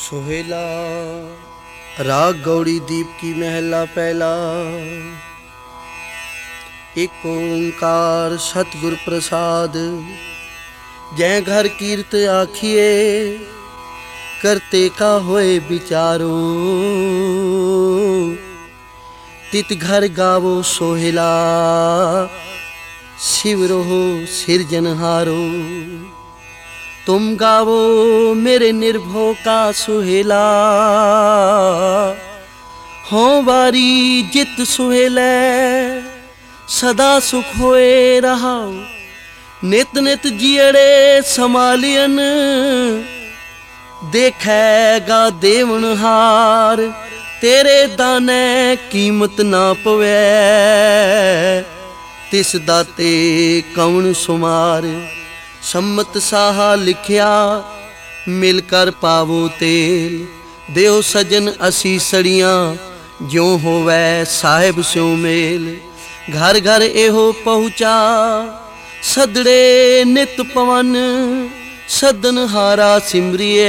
सोहेला राग गौड़ी दीप की महला पहला। एक ओंकार सतगुर प्रसाद, जय घर कीर्त आखिए, करते का होए विचारो। तित घर गावो सोहेला, शिव रहो सिरजनहारो। तुम गावो मेरे निर्भो का सुहेला, हो बारी जित सुहेलै, सदा सुख होए रहाओ। नित नित जियड़े समालियन, देखेगा देवनहार। तेरे दाने कीमत ना पवै, तिस दाते कौन सुमार। सम्मत साहा लिखिया, मिलकर पावो तेल। देव सजन असी सड़ियाँ, ज्यों होवै साहिब स्यों मेल। घर घर एहो पहुँचा, सदड़े नित पवन। सदन हारा सिमरिए,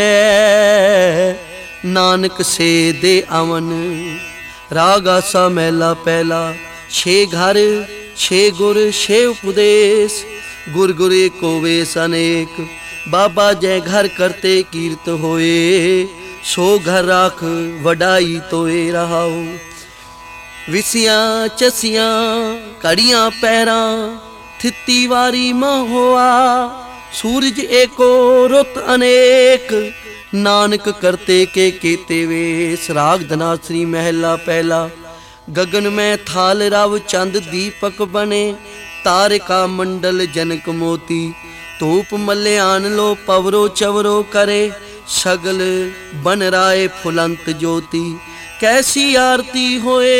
नानक से दे अवन। राग आसा मैला पहला, छे घर छे गुर छे उपदेश। गुर गुरे को वेश अनेक, बाबा जय घर करते कीर्त होए। सो घर राख वडाई तोए रहाओ। विसियां चसियां कड़ियां पैरां, थिती वारी महोआ। सूरज एको रुत अनेक, नानक करते के केते वेश। राग धनाश्री महला पहला। गगन में थाल रव चंद दीपक बने। तारिका मंडल जनक मोती, धूप मल्यान लो पवरो चवरो करे। सगल बन राय फुलंत ज्योति, कैसी आरती होए।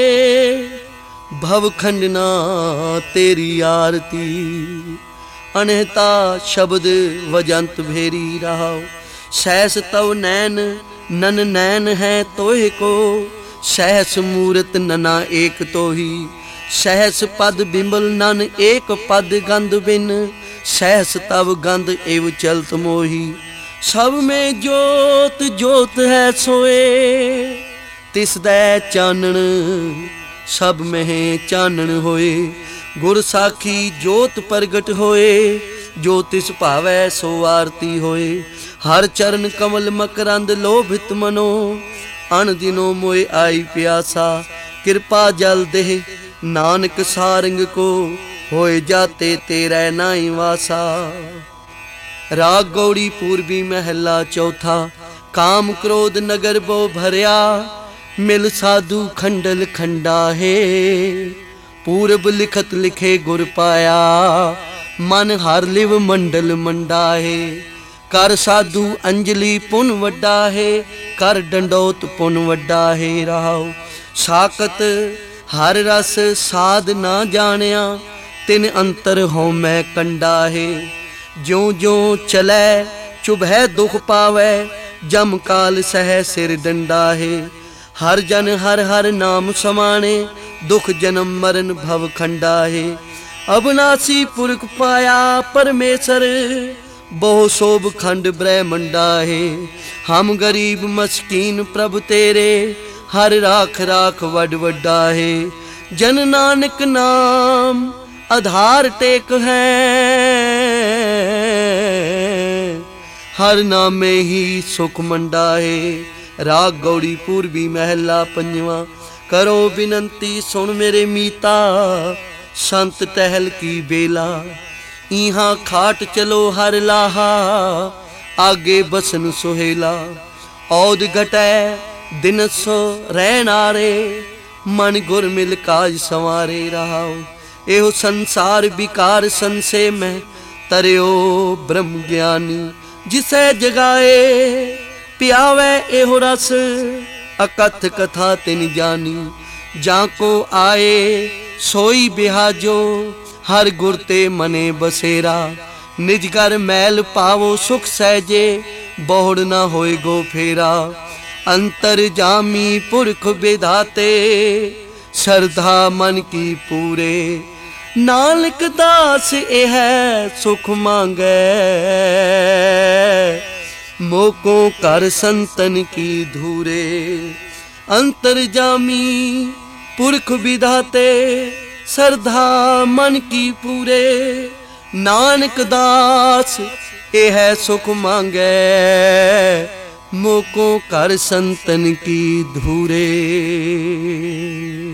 भव खंडना तेरी आरती, अनहता शब्द वजंत भेरी रहाओ। सहस तव नैन नन नैन है तोहे को, सहस मूरत नना एक तो ही। सहस पद बिमल नन एक पद गंध बिन, सहस तब गंध एव चलत मोही। सब में जोत जोत है सोए, तिस दै चानन सब में चानन होए। गुर साखी जोत प्रगट होए, जो तिस भावै सो आरती होए। हर चरण कमल मकरंद लोभित मनो, अन दिनों मोए आई प्यासा। कृपा जल देह नानक सारंग को, होए जाते तेरा नाई वासा। राग गौड़ी पूर्वी महला चौथा। काम क्रोध नगर बो भरिया, मिल साधु खंडल खंडा है। पूरब लिखत लिखे गुर पाया, मन हर लिव मंडल मंडा है। कर साधु अंजलि पुन वड्डा है, कर डंडोत पुन वड्डा है रहाओ। साकत हर रस साध ना जानिया, तिन अंतर हो मैं कंडा है। ज्यों ज्यों चलै चुभै दुख पावै, जम काल सह सिर डंडा है। हर जन हर हर नाम समाने, दुख जन्म मरण भव खंडा है। अविनाशी पुरख पाया परमेश्वर, बहु शोभ खंड ब्रह्मंडा है। हम गरीब मस्कीन प्रभु तेरे, हर राख राख वड वड्डा है। जन नानक नाम आधार टेक है, हर नामे ही सुख मंडा है। राग गौड़ी पूर्वी महला पंजवा। करो विनंती सुन मेरे मीता, संत टहल की बेला। इहाँ खाट चलो हर लाहा, आगे बसन सोहेला। औद घटै दिन सो रहनारे, मन गुर मिल काज संवारे रहाओ। एहो संसार विकार संसे में, तरियो ब्रह्म ज्ञानी। जिसे जगाए पियावे एहो रस, अकथ कथा तिन जानी। जाको आए सोई बिहाजो, हर गुर ते मने बसेरा। निज घर मैल पावो सुख सहजे, बहुड़ ना होए गो फेरा। अंतर जामी पुरख विधाते, श्रद्धा मन की पूरे। नानक दास यह सुख मांगै, मोको कर संतन की धूरे। अंतर्जामी पुरख विधाते श्रद्धा मन की पूरे। नानक दास यह सुख मांगे मोको कर संतन की धूरे।